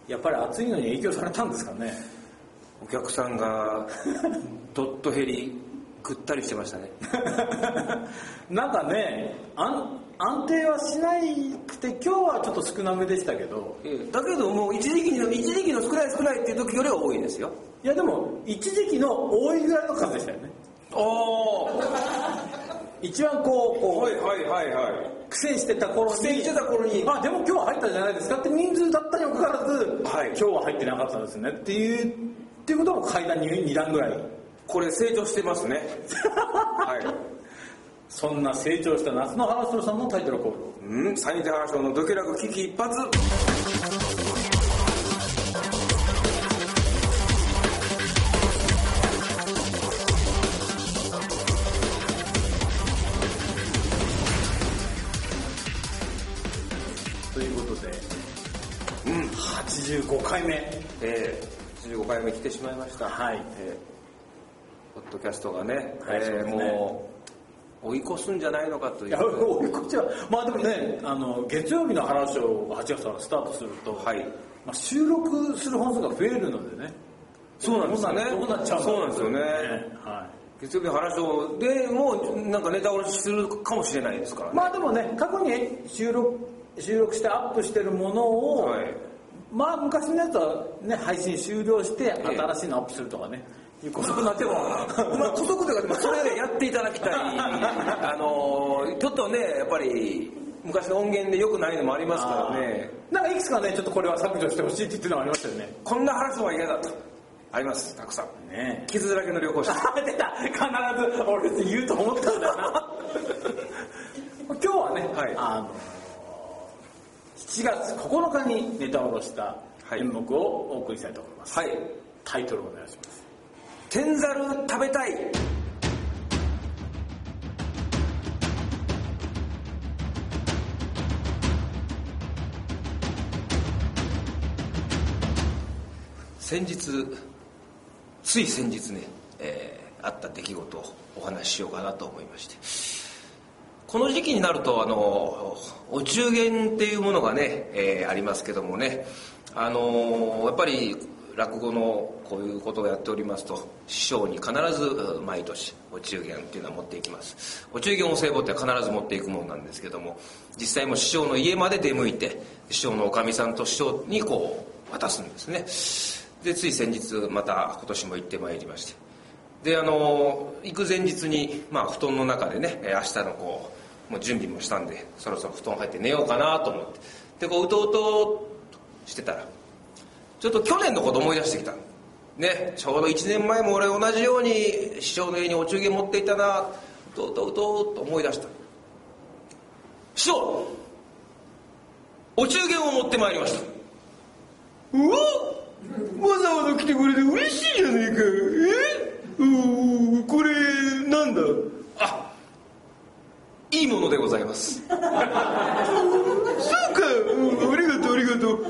やっぱり暑いのに影響されたんですかね。 お客さんがどっと減りぐったりしてましたね。 なんかね、安定はしないくて、今日はちょっと少なめでしたけど、 だけどもう一時期の少ないっていう時よりは多いですよ。 いやでも一時期の多いぐらいの数でしたよね。一番苦戦してた頃に、でも今日は入ったじゃないですかって人数だったにもかかわらず、今日は入ってなかったですねっていうことも階段に2段ぐらい。 これ成長してますね。はい。 そんな成長した夏の原城さんのタイトルコール。 サニー原賞のドキュラク危機一発。 ということで、85回目。 85回目来てしまいました。 はい。 ポッドキャストがね、もう追い越すんじゃないのかという。いや、 追い越しは、まあでもね、月曜日の原賞が8月からスタートすると、収録する本数が増えるのでね。 そうなんですよね。 どうなっちゃうんだろう。 そうなんですよね。はい。月曜日の原賞でもうなんかネタ下ろしするかもしれないですからね。 まあでもね、過去に収録してアップしてるものを、まあ昔のやつはね、配信終了して新しいのアップするとかね。いうことになっても、 補足というか、それでやっていただきたい。ちょっとね、やっぱり昔の音源で良くないのもありますからね。 なんかいくつかね、ちょっとこれは削除してほしいって言ってるのがありましたよね。 こんな話は嫌だと。あります、たくさん。ね、傷だらけの旅行者。 出た、必ず俺言うと思ったんだよな。今日はね、7月9日にネタを下ろした演目をお送りしたいと思います。はい。タイトルをお願いします。 天ざる食べたい。つい先日ね、あった出来事をお話ししようかなと思いまして、この時期になるとお中元っていうものがね、ありますけどもね、やっぱり落語のこういうことをやっておりますと、師匠に必ず毎年お中元っていうのは持っていきます。お中元お歳暮って必ず持っていくものなんですけども、実際も師匠の家まで出向いて、師匠のおかみさんと師匠にこう渡すんですね。でつい先日また今年も行ってまいりまして、で行く前日に布団の中でね、明日のもう準備もしたんで、そろそろ布団入って寝ようかなと思って、でうとうとしてたら、ちょっと去年のこと思い出してきたね。ちょうど1年前も俺同じように師匠の家にお中元持っていたな、うとうと思い出した。師匠、お中元を持ってまいりました。うわ、わざわざ来てくれて嬉しいじゃねえか。これなんだ。いいものでございます。そうか、ありがとう。おい、お前、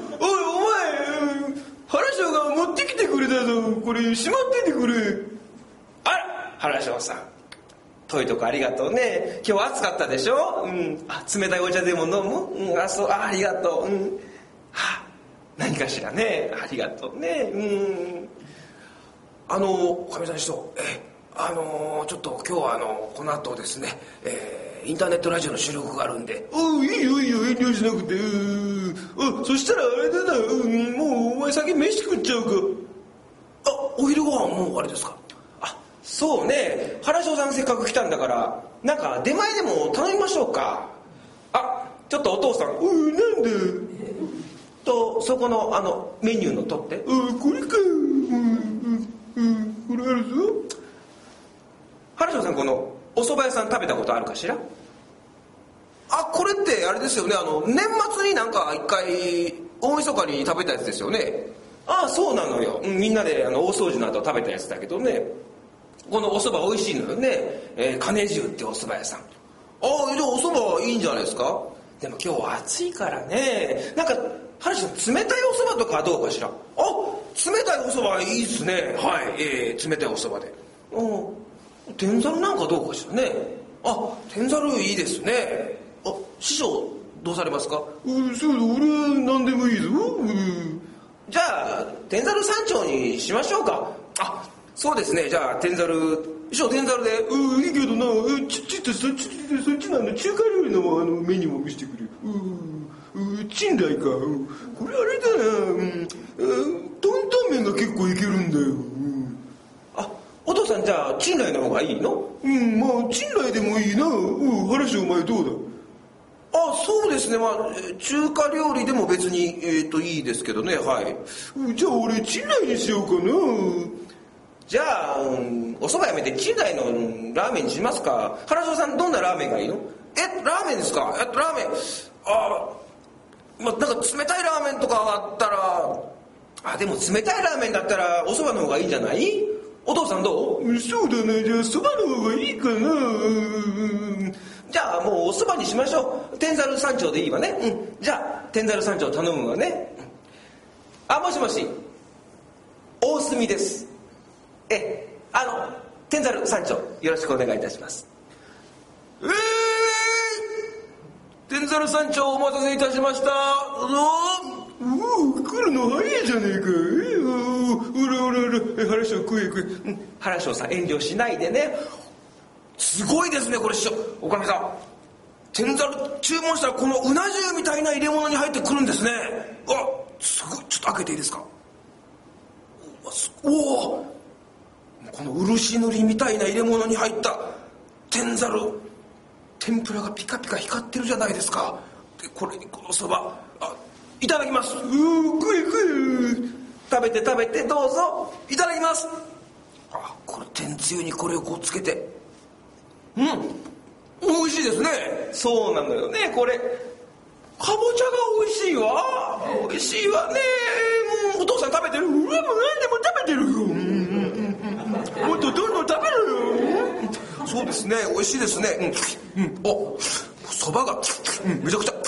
原章が持ってきてくれたぞ。これしまっててくれ。あら、原章さん、遠いとこありがとうね。今日暑かったでしょ。冷たいお茶でも飲む。ありがとう。何かしらね。ありがとうね。かみさん師匠、ちょっと今日はこの後ですね、インターネットラジオの収録があるんで。いいよ遠慮しなくて。そしたらあれだな、もうお前先飯食っちゃうか。お昼ご飯もうあれですか。そうね、原章さんせっかく来たんだから、なんか出前でも頼みましょうか。ちょっとお父さん、なんだと、そこのメニューの取って。これか。これあるぞ。原章さん、このお蕎麦屋さん食べたことあるかしら。これってあれですよね、年末になんか一回大晦日に食べたやつですよね。そうなのよ。みんなで大掃除の後食べたやつだけどね、このお蕎麦美味しいのよね。金重ってお蕎麦屋さん。じゃあお蕎麦いいんじゃないですか。でも今日は暑いからね、なんか原章さん冷たいお蕎麦とかはどうかしら。冷たいお蕎麦いいっすね。はい、冷たいお蕎麦で。天ざるなんかどうかしらね。天ざるいいですね。師匠どうされますか。そうだ、俺は何でもいいぞ。 じゃあ天ざる山頂にしましょうか。あ、そうですね。じゃあ天ざる、師匠天ざるで。 いいけどな、ちょっとそっちの中華料理のメニューも見せてくれ。珍来か。これあれだな、担々麺が結構いけるんだよ。 あ、お父さんじゃあ珍来の方がいいの？ まあ珍来でもいいな。話お前どうだ？ あ、そうですね。まあ中華料理でも別にいいですけどね。はい。 じゃあ俺珍来にしようかな。 じゃあ、お蕎麦やめて珍来のラーメンにしますか。原城さんどんなラーメンがいいの？ラーメンですか？ラーメン、なんか冷たいラーメンとかあったら、でも冷たいラーメンだったらお蕎麦の方がいいんじゃない？お父さんどう？ そうだね。じゃあ蕎麦の方がいいかな。 じゃあもうお蕎麦にしましょう。天ざる山頂でいいわね。じゃあ天ざる山頂頼むわね。もしもし、大隅です。天ざる山頂よろしくお願いいたします。 天ざる山頂お待たせいたしました。来るの早いじゃねえか。原章食え。 原章さん遠慮しないでね。すごいですねこれ師匠。おかみさん、天ざる注文したらこのうな重みたいな入れ物に入ってくるんですね。すごい。ちょっと開けていいですか？おお、この漆塗りみたいな入れ物に入った天ざる、天ぷらがピカピカ光ってるじゃないですか。でこれにこのそば、いただきます。 食え。 食べてどうぞ。いただきます。これ天つゆにこれをこうつけて、美味しいですね。そうなのよね。これかぼちゃが美味しいわ。美味しいわね。お父さん食べてる？ もう何でも食べてるよ。もっとどんどん食べろよ。 そうですね、美味しいですね。そばがめちゃくちゃ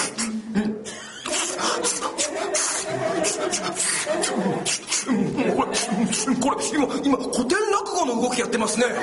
これ今古典落語の動きやってますね。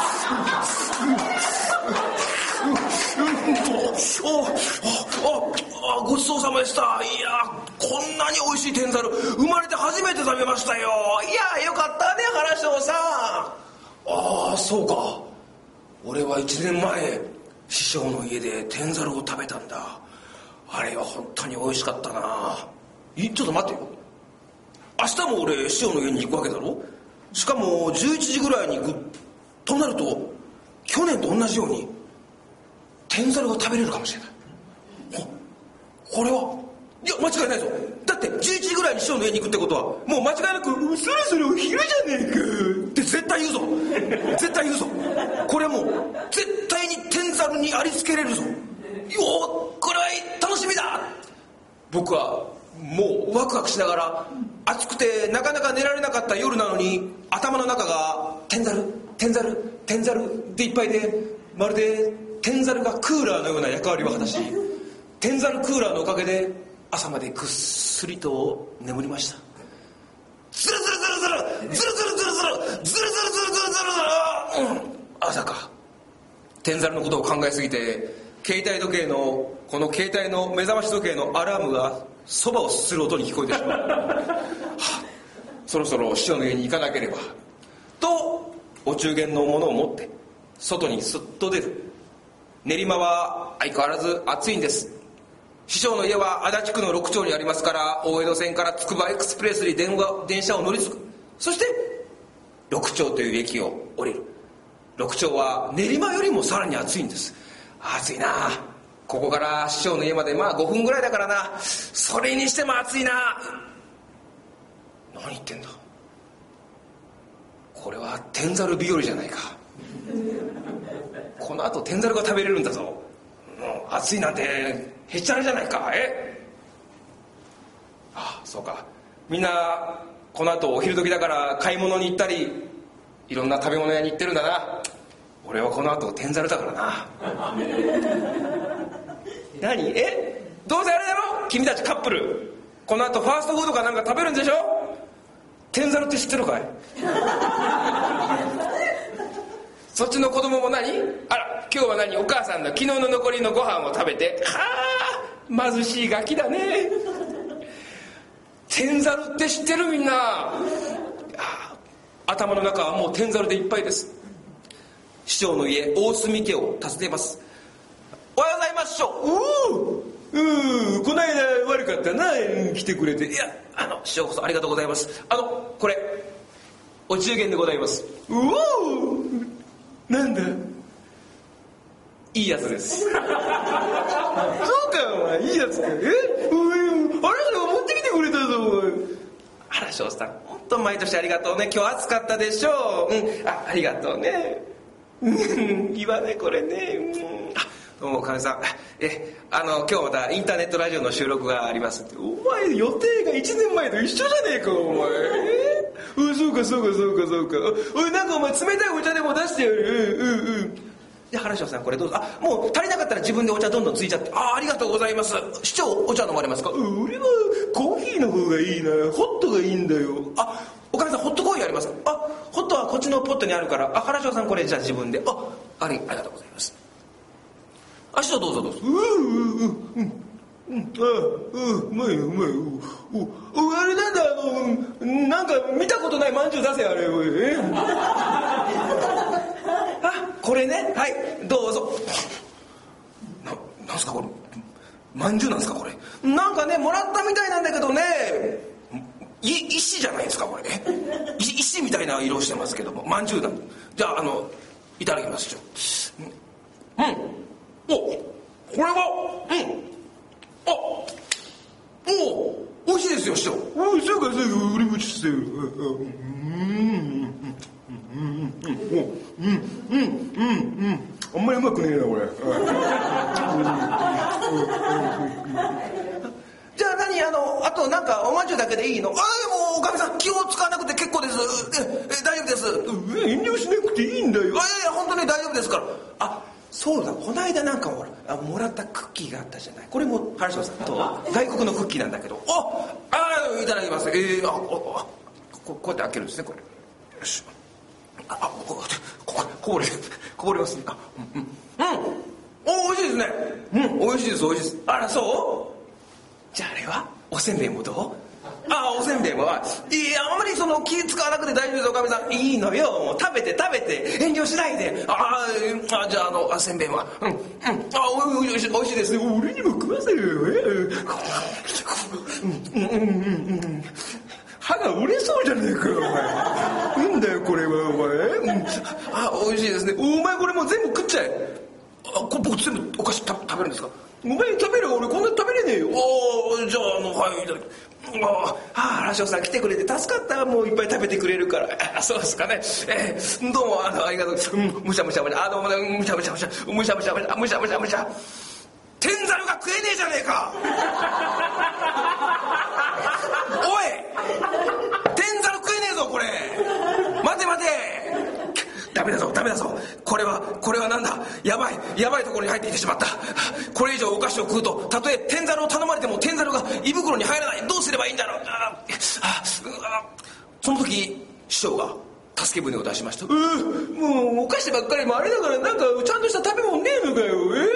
ごちそうさまでした。いや、こんなに美味しい天ざる生まれて初めて食べましたよ。いや、よかったね原章さん。そうか。俺は1年前師匠の家で天ざるを食べたんだ。あれは本当に美味しかったな。ちょっと待ってよ。明日も俺師匠の家に行くわけだろ。しかも11時ぐらいに行くとなると、去年と同じように天ざるが食べれるかもしれない。これはいや間違いないぞ。だって11時ぐらいに師匠の家に行くってことはもう間違いなくそろそろ昼じゃねえかって絶対言うぞ。絶対言うぞ。これはもう絶対に天ざるにありつけれるぞ。これは楽しみだ。僕はもうワクワクしながら、暑くてなかなか寝られなかった夜なのに頭の中が天ざるでいっぱいで、まるで天ざるがクーラーのような役割を果たし、天ざるクーラーのおかげで朝までぐっすりと眠りました。ズルズルズルズルズルズルズルズルズルズルズルズルズルズル。朝か。天ざるのことを考えすぎて携帯時計のこの携帯の目覚まし時計のアラームがそばをすする音に聞こえてしまう。そろそろ師匠の家に行かなければと、お中元のものを持って外にすっと出る。練馬は相変わらず暑いんです。師匠の家は足立区の6丁にありますから、大江戸線からつくばエクスプレスに電車を乗り継ぐ。そして6丁という駅を降りる。6丁は練馬よりもさらに暑いんです。暑いな。ここから師匠の家まで5分ぐらいだからな。それにしても暑いな。何言ってんだ。これは天ざる日和じゃないか。この後天ざるが食べれるんだぞ。もう暑いなんてへっちゃらじゃないか。そうか。みんなこの後お昼時だから買い物に行ったり、いろんな食べ物屋に行ってるんだな。俺はこの後天ざるだからな。何？どうせあれだろ、君たちカップル。この後ファーストフードかなんか食べるんでしょ。天ざるって知ってるかい？そっちの子供も何？今日は何？お母さんの昨日の残りのご飯を食べて、貧しいガキだね。 天ざるって知ってるみんな。頭の中はもう天ざるでいっぱいです。師匠の家大隅家を訪ねます。おはようございます師匠。 この間悪かったな、来てくれて。 いや師匠こそありがとうございます。これお中元でございます。 なんだ、 いいやつです。 そうか、お前いいやつか。あれ持ってきてくれたぞ。 原翔さん本当毎年ありがとうね。今日暑かったでしょう。ありがとうね。いいわねこれね。どうもかみさん、今日またインターネットラジオの収録がありますって。 お前予定が1年前と一緒じゃねえかお前。そうか。おい、なんかお前冷たいお茶でも出してやる。 で原翔さんこれどうぞ。もう足りなかったら自分でお茶どんどんついちゃって。ありがとうございます。市長お茶飲まれますか？ 俺はコーヒーの方がいいな。ホットがいいんだよ。 おかみさんホットコーヒーありますか？ホットはこっちのポットにあるから。原翔さんこれじゃあ自分で。ありがとうございます。市長どうぞ。 うまいよ。あれなんだ、なんか見たことないまんじゅう出せ、あれ。 これね、はいどうぞ。なんすかこれ、まんじゅうなんすかこれ。なんかねもらったみたいなんだけどね、石じゃないですかこれ。石みたいな色してますけども、まんじゅうだ。じゃあいただきますよ。これは美味しいですよ師匠。 そうか、俺もちょっと。あんまりうまくねえなこれ。 じゃああとなんかおまんじゅうだけでいいの？もうおかみさん気を使わなくて結構です。大丈夫です。 遠慮しなくていいんだよ。 いや本当に大丈夫ですから。そうだ、この間なんかもらったクッキーがあったじゃない。これも原翔さんと外国のクッキーなんだけど。いただきます。こうやって開けるんですねこれ。よし。こぼれますね。美味しいですね。美味しいです。そう？じゃああれはおせんべいもどう？おせんべいもあんまり気使わなくて大丈夫ですおかみさん。いいのよ、もう食べて遠慮しないで。じゃあせんべいは美味しいです。 俺にも食わせるよ。歯が折れそうじゃねえかお前。なんだよこれはお前。 美味しいですね。お前これもう全部食っちゃえ。僕全部お菓子食べるんですか？ お前食べる。俺こんな食べれねえよ。 じゃあはいいただきます。原翔さん来てくれて助かった。もういっぱい食べてくれるから。そうですかね。どうもありがとうございます。むしゃむしゃむしゃ。どうもむしゃむしゃむしゃ。むしゃむしゃむしゃ。むしゃむしゃむしゃ。天ざるが食えねえじゃねえか。おい天ざる食えねえぞこれ。待てダメだぞ。これはなんだ。やばいところに入ってきてしまった。これ以上お菓子を食うと、たとえ天ざるを頼まれても天ざるが胃袋に入らない。どうすればいいんだろう。その時師匠が助け舟を出しました。 もうお菓子ばっかりもあれだから、なんかちゃんとした食べ物ねえのかよ。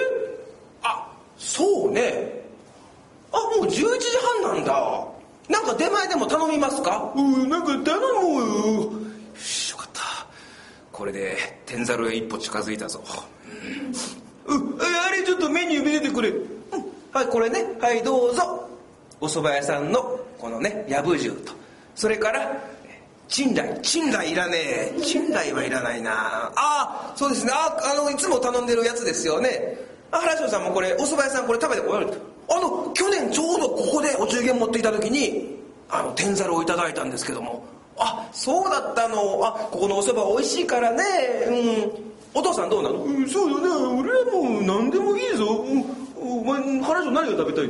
そうね。もう11時半なんだ。なんか出前でも頼みますか？ なんか頼もうよ。 よかった。これで天ざるへ一歩近づいたぞ。 あれちょっとメニュー見せてくれ。 はいこれね、はいどうぞ。お蕎麦屋さんのこのねやぶ重と、それから珍来いらねえ。珍来はいらないな。そうですね。いつも頼んでるやつですよね。原翔さんもこれお蕎麦屋さんこれ食べてこられる。去年ちょうどここでお中元持っていた時に天ざるをいただいたんですけども。そうだったの。ここのお蕎麦美味しいからね。お父さんどうなの？ そうだね、俺はもう何でもいいぞ。お前原翔何が食べたい？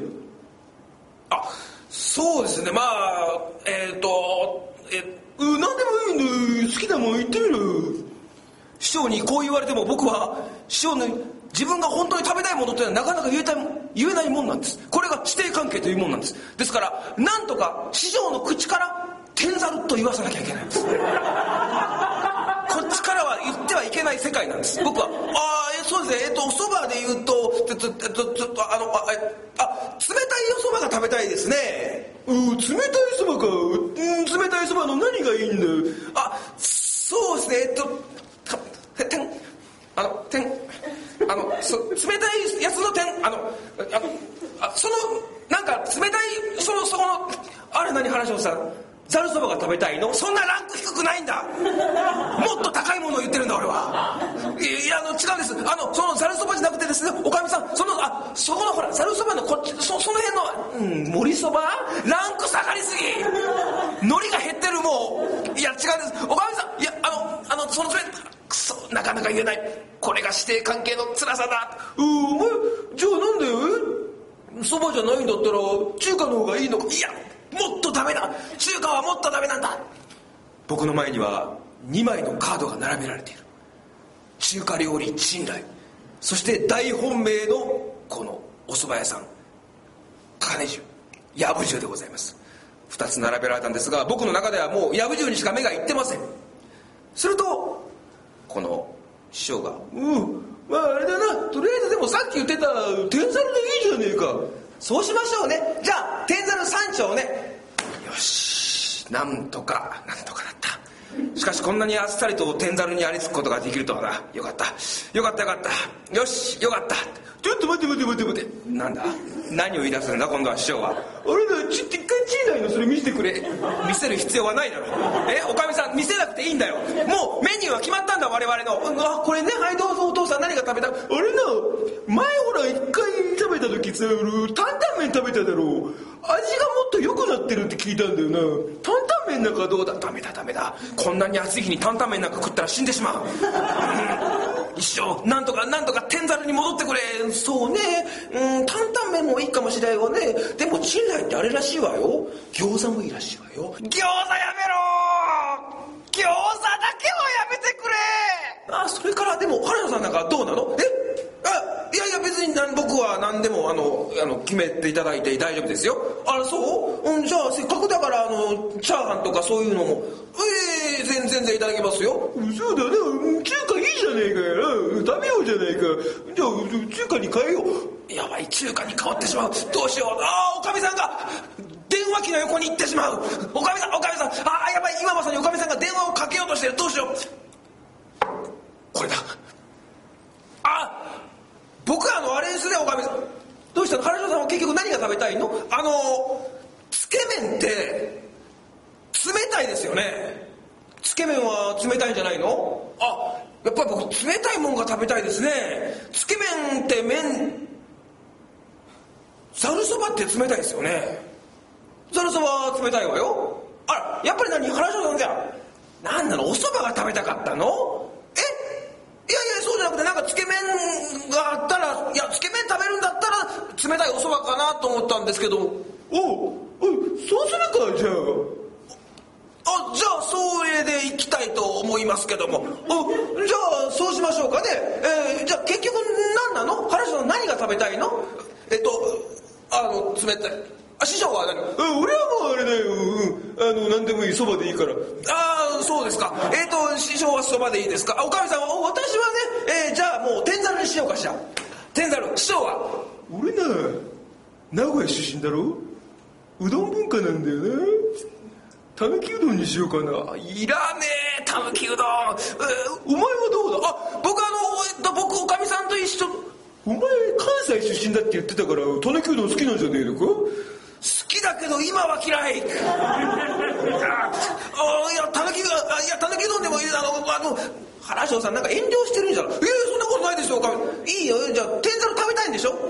そうですね。何でもいいんだよ。好きなもん言ってみろ。 師匠にこう言われても僕は師匠の自分が本当に食べたいものというのはなかなか言えないもんなんです。これが師弟関係というもんなんです。ですからなんとか師匠の口から天ざると言わさなきゃいけないんです。こっちからは言ってはいけない世界なんです。僕はそうですね。お蕎麦で言うと冷たいお蕎麦が食べたいですね。 冷たいそばか。冷たいそばの何がいいんだ。 そうですね、冷たいやつのなんか冷たいそこのあれ、何、原翔さん、ざるそばが食べたいの？そんなランク低くないんだ。もっと高いものを言ってるんだ俺は。いや、違うんです。そのざるそばじゃなくてですね、おかみさん、そこのほらざるそばのこっち、その辺の、盛りそばランク下がりすぎ。海苔が減ってる。もういや違うんです、おかみさん。いやそのくそ、なかなか言えない。これが師弟関係の辛さだ。 お前じゃあなんだよ。そばじゃないんだったら中華の方がいいのか。 いや、もっとダメだ。中華はもっとダメなんだ。僕の前には2枚のカードが並べられている。中華料理珍来、そして大本命のこのお蕎麦屋さん金重、藪重でございます。2つ並べられたんですが、僕の中ではもう藪重にしか目がいってません。するとこの師匠があれだな、とりあえずでもさっき言ってた天ざるでいいじゃねえか。 そうしましょうね。じゃあ天ざる3丁ね。よし、なんとかだった。しかしこんなにあっさりと天ざるにありつくことができるとはな。よかった。よし、よかった。 ちょっと待ってなんだ、何を言い出すんだ今度は師匠は。 俺ら一回チーナイのそれ見せてくれ。 見せる必要はないだろ。おかみさん、見せなくていいんだよ。もうメニューは決まったんだ、我々の。これね、はいどうぞお父さん、何が食べた。 俺な、前ほら一回食べた時さ、担々麺食べただろう。味がもっと良くなってるって聞いたんだよな。担々麺なんかどうだ。 ダメだ。こんなに暑い日に担々麺なんか食ったら死んでしまう。一生なんとか天ざるに戻ってくれ。そうね、担々麺もいいかもしれんわね。でも珍来ってあれらしいわよ、餃子もいいらしいわよ。餃子やめろ。餃子だけはやめてくれ。それからでも原田さんなんかどうなの。いや別に僕は何でも決めていただいて大丈夫ですよ。そう、じゃあせっかくだからチャーハンとかそういうのも全然いただきますよ。 そうだね、中華いいじゃねえかよ。食べようじゃないか。じゃあ中華に変えよう。 やばい、中華に変わってしまう。どうしよう。おかみさんが電話機の横に行ってしまう。おかみさん、やばい、今まさにおかみさんが電話をかけようとしてる。どうしよう。これだ。僕あれですね、おかみさん。どうしたの、原翔さんは結局何が食べたいの。つけ麺って冷たいですよね。つけ麺は冷たいんじゃないの。やっぱり僕冷たいもんが食べたいですね。つけ麺ってざるそばって冷たいですよね。ざるそば冷たいわよ。やっぱり原翔さんじゃ何なの、おそばが食べたかったの。いやそうじゃなくて、なんかつけ麺があったら、つけ麺食べるんだったら冷たいおそばかなと思ったんですけど。 そうするか。じゃあそれで行きたいと思いますけども。じゃあそうしましょうかね。じゃあ結局何なの、原翔さん何が食べたいの。冷たい。師匠は何。 俺はもうあれだよ、何でもいい、そばでいいから。 そうですか。師匠はそばでいいですか。おかみさんは。私はね、じゃあもう天ざるにしようかしら。天ざる。師匠は。 俺な、名古屋出身だろ。うどん文化なんだよな。たぬきうどんにしようかな。 いらねえ、たぬきうどん。 お前はどうだ。 僕おかみさんと一緒。 お前関西出身だって言ってたから、たぬきうどん好きなんじゃねえのか。 好きだけど今は嫌い。たぬきうどんでもいい。原翔さんなんか遠慮してるんじゃない。そんなことないですよ。いいよ。じゃあ天ざる食べたいんでしょ。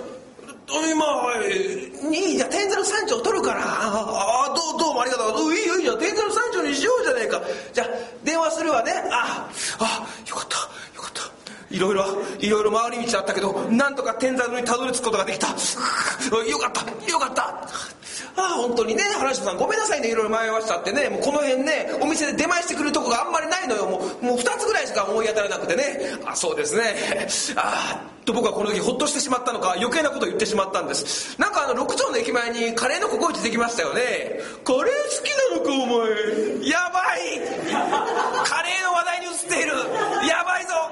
いい、じゃあ天ざる3丁取るから。どうもありがとう。いいよ、じゃあ天ざる3丁にしようじゃねえか。じゃあ電話するわね。よかった。いろいろ回り道あったけど、なんとか天ざるにたどり着くことができた。よかった。本当にね、原翔さんごめんなさいね、いろいろ迷いましたってね。もうこの辺ね、お店で出前してくるとこがあんまりないのよ。もう2つぐらいしか思い当たらなくてね。そうですね。僕はこの時ほっとしてしまったのか、余計なことを言ってしまったんです。なんか6丁の駅前にカレーのココイチできましたよね。 カレー好きなのかお前。 やばい。カレーの話題に移っている。やばいぞ。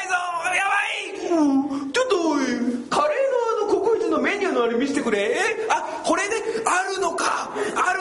ちょっとおい、カレーのココイチのメニューのあれ見せてくれ。 これね、あるのか。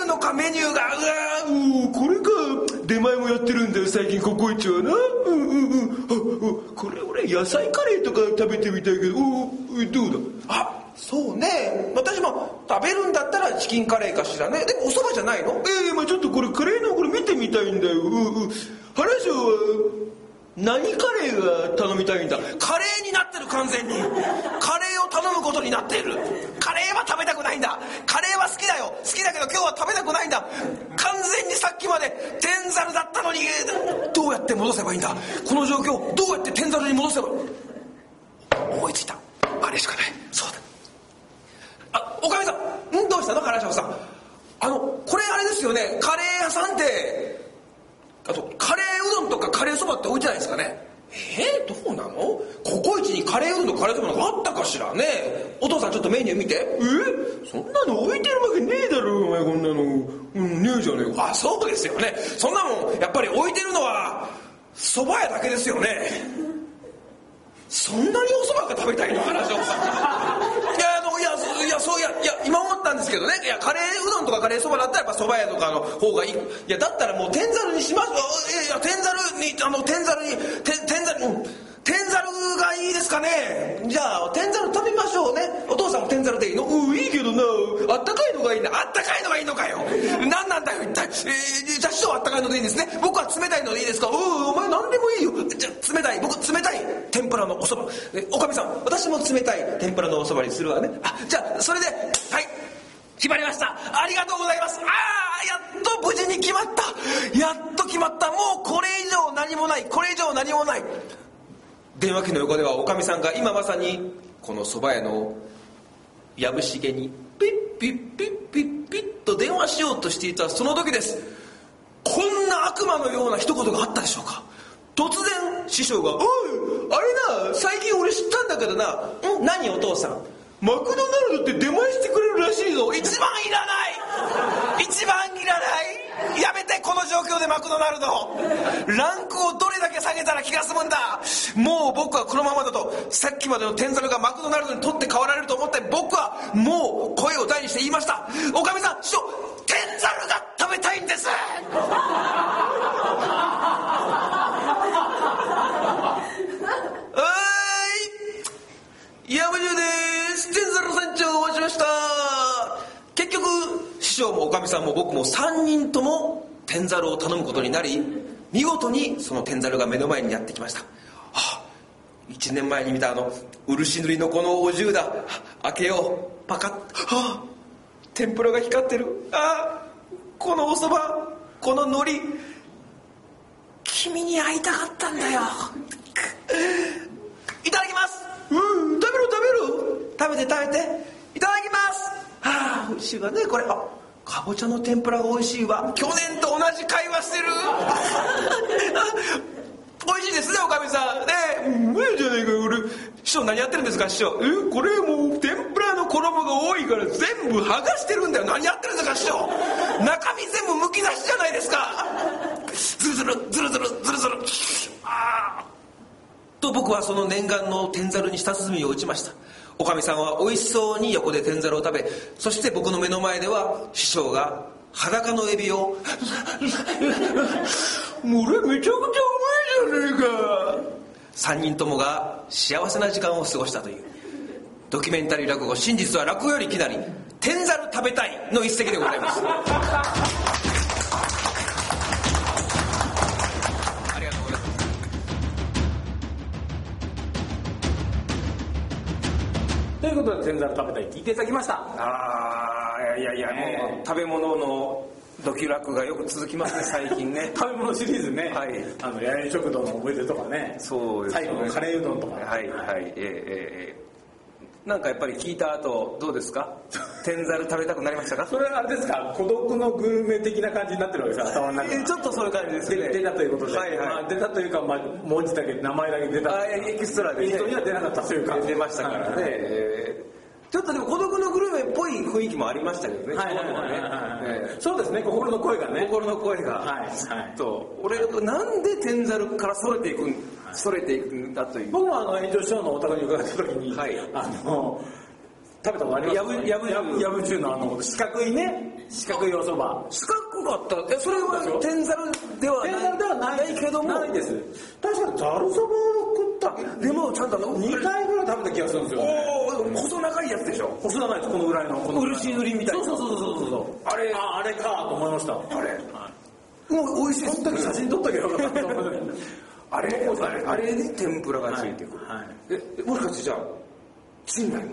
ニューがこれか。出前もやってるんだよ最近ココイチはな。これ俺野菜カレーとか食べてみたいけど、どうだ。 そうね、私も食べるんだったらチキンカレーかしらね。でもお蕎麦じゃないの？ ちょっとこれカレーのこれ見てみたいんだよ。原翔は何カレーが頼みたいんだ。 カレーになってる、完全にカレーを頼むことになっている。カレーは食べたくないんだ。カレーは好きだよ、好きだけど今日は食べたくないんだ。完全にさっきまで天ざるだったのに、どうやって戻せばいいんだ。この状況どうやって天ざるに戻せば。思いついた、あれしかない。そうだ、おかみさん、どうしたの原翔さん。これあれですよね、カレー屋さんってカレーうどんとかカレーそばって置いてないですかね。どうなの。ココイチにカレーうどんとカレーそばなんかあったかしらね。お父さんちょっとメニュー見て。 そんなの置いてるわけねえだろお前。こんなのねえじゃねえか。 そうですよね。そんなもんやっぱり置いてるのはそば屋だけですよね。そんなにおそばが食べたいの原翔さん。今思ったんですけどね。カレーうどんとかカレーそばだったらやっぱそば屋とかの方がいい。だったらもう天ざるにします。天ざるがいいですかね。じゃあ天ざる食べましょうね。お父さんも天ざるでいいの？ いいけどな、あったかいのがいいんだ。 あったかいのがいいのかよ。何なんだよ一体。じゃあ師匠はあったかいのでいいんですね。僕は冷たいのでいいですか。お前何でもいいよ。じゃあ冷たい天ぷらのおそば。おかみさん、私も冷たい天ぷらのおそばにするわね。じゃあそれで、はい、決まりました。ありがとうございます。やっと無事に決まった。やっと決まった。もうこれ以上何もない。電話機の横ではおかみさんが今まさにこの蕎麦屋のやぶしげにピッピッピッピッピッと電話しようとしていたその時です。こんな悪魔のような一言があったでしょうか。突然師匠が、 あれな、最近俺知ったんだけどな。 何お父さん。 マクドナルドって出前してくれるらしいぞ。 一番いらないやめて、この状況でマクドナルドランクをどれだけ下げたら気が済むんだ。もう僕はこのままだとさっきまでの天ざるがマクドナルドに取って代わられると思って、僕はもう声を大にして言いました。おかみさん、師匠、天ざるが食べたいんです山中です。天ざる山頂お待ちしました。結局師匠もおかみさんも僕も3人とも天ざるを頼むことになり、見事にその天ざるが目の前にやってきました。1年前に見た漆塗りのこのお重だ。開けよう。パカッ。天ぷらが光ってる。このおそば、この海苔、君に会いたかったんだよ。いただきます。食べていただきます。美味しいわねこれ。かぼちゃの天ぷらが美味しいわ。去年と同じ会話してる美味しいですねおかみさんね。 うまいじゃないかよ。俺師匠何やってるんですか師匠。 これもう天ぷらの衣が多いから全部剥がしてるんだよ。 何やってるんですか師匠。中身全部むき出しじゃないですか。ズルと僕はその念願の天ざるに舌鼓を打ちました。おかみさんは美味しそうに横で天ざるを食べ、そして僕の目の前では師匠が裸のエビをもう俺めちゃくちゃうまいじゃねえか。 3人ともが幸せな時間を過ごしたというドキュメンタリー落語、真実は落語よりきなり、天ざる食べたいの一席でございますということで天ざる食べたい聞いていただきました。 もう食べ物のドキュラクがよく続きますね最近ね食べ物シリーズね、 はい、 やや食堂の思い出とかね、 そうですね、 最後のカレーうどんとか、 なんかやっぱり聞いた後どうですか天ざる食べたくなりましたか。 それはあれですか、孤独のグルメ的な感じになってるわけですか、頭の中で。 ちょっとそういう感じですね。 出たということで、出たというか、文字だけ名前だけ出た、 エキストラで、 人には出なかったというか、 出ましたからね、ちょっとでも孤独のグルメっぽい雰囲気もありましたけどね。 そうですね、心の声がね。 心の声が。俺、なんで天ざるからそれていくんだという。 僕も炎上師匠のお宅に伺った時に、食べたことあります。やぶ重の四角いおそば。 四角なんかあったそれは天ざるではないけどもないです。確かにざるそばを食ったでもちゃんと 2回ぐらい食べた気がするんですよ、ね、 細長いやつでしょ。 細長いです、このぐらいの漆塗りみたいな。 そうあれかと思いました。 あれ、もう美味しいです。 本当に写真撮ったけどあれに天ぷらがついてくる、もしかしてじゃあ陳来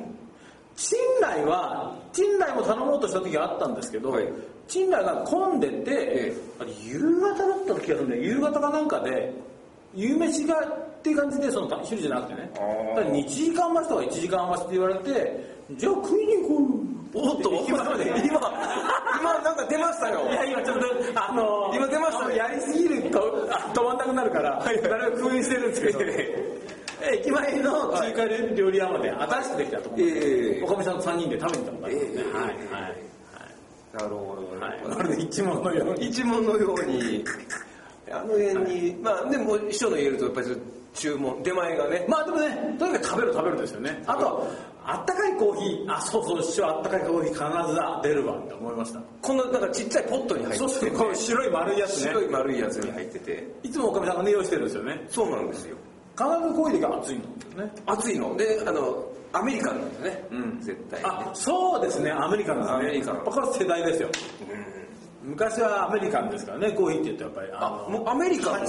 も頼もうとした時があったんですけど、陳来が混んでて、夕方だった気がするんで、夕方かなんかで夕飯がっていう感じで、その昼じゃなくてね、だから2時間待ちとか1時間待ちって言われて、じゃあ食いに行こう。 おっと今なんか出ましたよ。 いや今ちょっと今出ましたね。 やりすぎると止まんなくなるから誰も封印してるんですけど駅前の中華料理屋まで新しくできたと思うんで、おかみさんと3人で食べに行ったことありますね。 なるほど、 まるで一問のようにあの辺にでも師匠の言えるとやっぱり注文出前がね、 でもね、とにかく食べるですよね。あとあったかいコーヒー、そう師匠あったかいコーヒー必ず出るわって思いました。 こんななんかちっちゃいポットに入ってて、 こう白い丸いやつね、 白い丸いやつに入ってて、 いつもおかみさんが用意してるんですよね。 そうなんですよ。 必ずコーヒーが熱いのね。 熱いのでアメリカンなんですね、絶対にね。 そうですね、アメリカンなんですね。やっぱこれ世代ですよ。昔はアメリカンですからね、コーヒーって言うとやっぱりもうアメリカン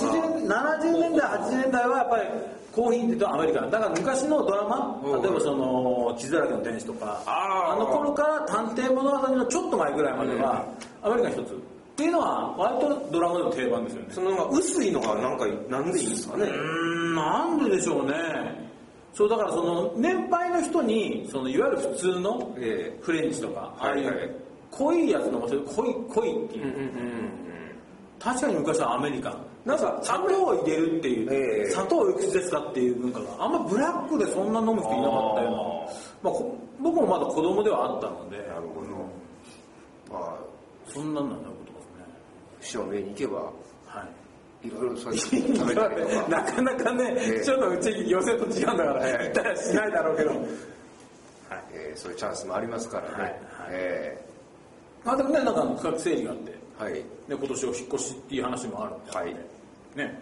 70年代80年代はやっぱりコーヒーって言うとアメリカンだから、昔のドラマ、例えばその傷だらけの天使とか、あの頃から探偵物語のちょっと前ぐらいまではアメリカン一つっていうのは割とドラマでの定番ですよね。 その薄いのがなんでいいんですかね。 なんででしょうね。そうだからその年配の人にいわゆる普通のフレンチとか、濃いやつの濃いっていう、確かに昔はアメリカンなんか砂糖を入れるっていう、砂糖おいくつですかっていう文化があんまブラックでそんな飲む人いなかったような、僕もまだ子供ではあったので。なるほど。そんなんことですね。 師匠の家に行けばいろいろそういう食べたりとかなかなかね、ちょっとうち寄せと違うんだから行ったらしないだろうけど、 そういうチャンスもありますからね。 でもね、なんか区画整理があって、今年を引っ越しっていう話もあるんで、ね。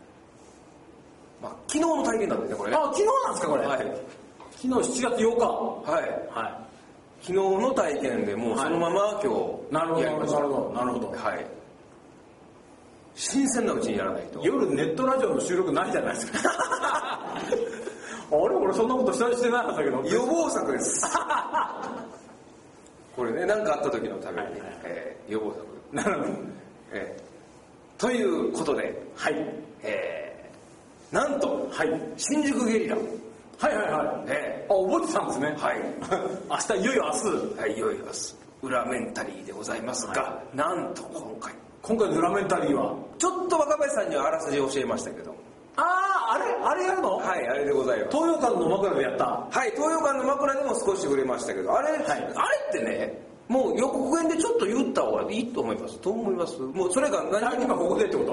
昨日の体験なんですね、これね。 昨日なんですか、これ。昨日7月8日。 昨日の体験でもうそのまま今日やりました。 なるほど。 新鮮なうちにやらないと。 夜ネットラジオの収録ないじゃないですか。俺そんなことしてなかったけど。 予防策です。これね、何かあった時のために、予防策。 なるほど。 ということで、なんと、新宿ゲリラ。 覚えてたんですね。明日いよいよ明日。 いよいよ明日。裏メンタリーでございますが、なんと今回の裏メンタリーはちょっと若林さんにはあらすじ教えましたけど、 あれやるの？ あれでございます。 東洋館の枕でやった。 東洋館の枕でも少し触れましたけど、あれってね、もう予告編でちょっと言った方がいいと思います。どう思います？もうそれが今ここでってこと？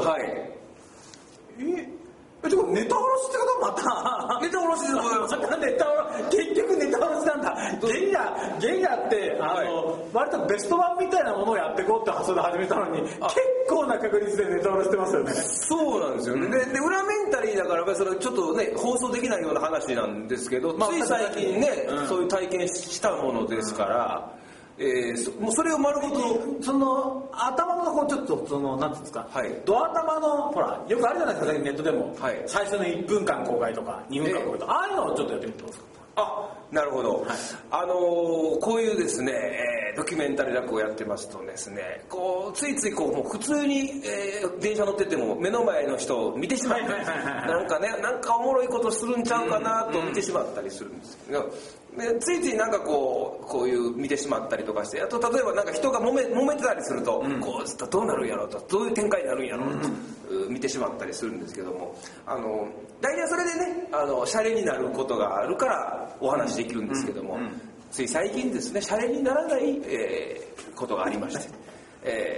ちょっとネタおろしってことまたネタおろしでございます。 結局ネタおろしなんだ。ゲリラって割とベスト版みたいなものをやっていこうって発想で始めたのに、結構な確率でネタおろしてますよね。 そうなんですよね。で裏メンタリーだからそれちょっとね放送できないような話なんですけど、つい最近ねそういう体験したものですから。もうそれを丸ごとその頭のちょっとなんていうんですか、ドア頭のほらよくあるじゃないですか、ネットでも、最初の1分間公開とか2分間公開とか、ああいうのをちょっとやってみてください。 なるほど。こういうですね、ドキュメンタリー落語をやってますとですね、ついついもう普通に、電車乗ってても目の前の人を見てしまって、なんかおもろいことするんちゃうかなと見てしまったりするんですけど、ついついなんかこういう見てしまったりとかして、あと例えばなんか人が揉めてたりすると、どうなるんやろうと、どういう展開になるんやろうと、見てしまったりするんですけども、大体それでねシャレになることがあるからお話できるんですけども、つい最近ですねシャレにならない、ことがありまして、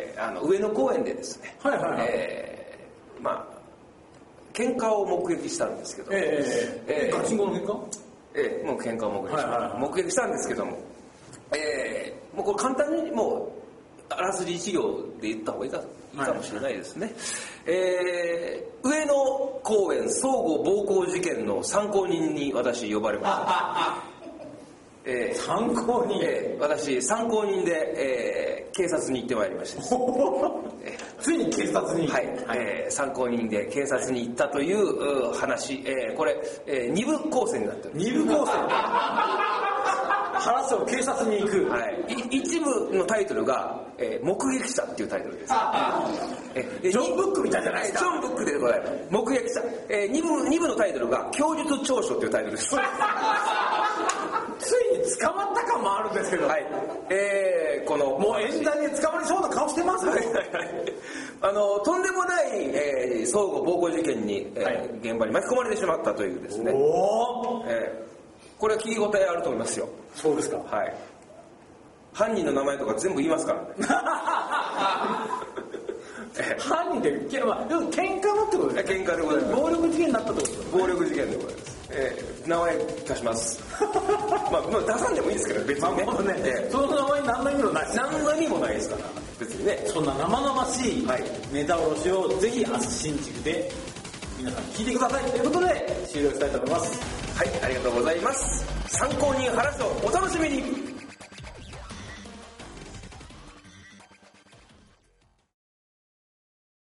上野公園でですね、喧嘩を目撃したんですけど、 ガチンコの喧嘩？ もう喧嘩を目撃したんですけども、もうこれ簡単にもあらすじ一行で言った方がいいかもしれないですね。上野公園相互暴行事件の参考人に私呼ばれました。 参考人、 私参考人で、警察に行ってまいりましたついに警察に、 はい、参考人で警察に行ったという話、これ、2部構成になってる。 2部構成話を警察に行く、 はい、一部のタイトルが、目撃者っていうタイトルです。 ジョン・ブックみたいじゃないですか。 ジョン・ブックでございます。目撃者、2部のタイトルが供述調書っていうタイトルです。 ついに捕まった感もあるんですけど、 はい、このもう冤罪で捕まりそうな顔してますね。 とんでもない、相互暴行事件に、現場に巻き込まれてしまったというですね。これは聞き応えあると思いますよ。 そうですか。 はい。犯人の名前とか全部言いますからね。 犯人で、喧嘩のってことですか？ 喧嘩でございます。 暴力事件になったってことですか？ 暴力事件でございます。名前出します。まあ出さんでもいいですけど別にね。 その名前に何の意味もない。 何の意味もないですから別にね。 そんな生々しいネタ卸しをぜひ明日新宿で皆さん聞いてくださいということで終了したいと思います。 はい、ありがとうございます。参考人話をお楽しみに。